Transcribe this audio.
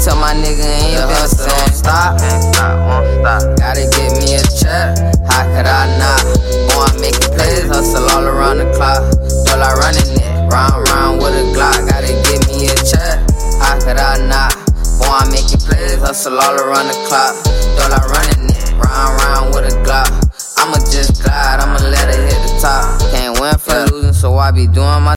tell my nigga ain't been hustle, don't stop. Won't stop. Gotta get me a check, how could I not? Boy, I'm making plays, hustle all around the clock. Dollar running it, round with a Glock. Gotta get me a check, how could I not? Boy, I'm making plays, hustle all around the clock. Dollar running it, round with a Glock. I'ma just glide, I'ma let her hit the top. Can't win for losing, so I be doing my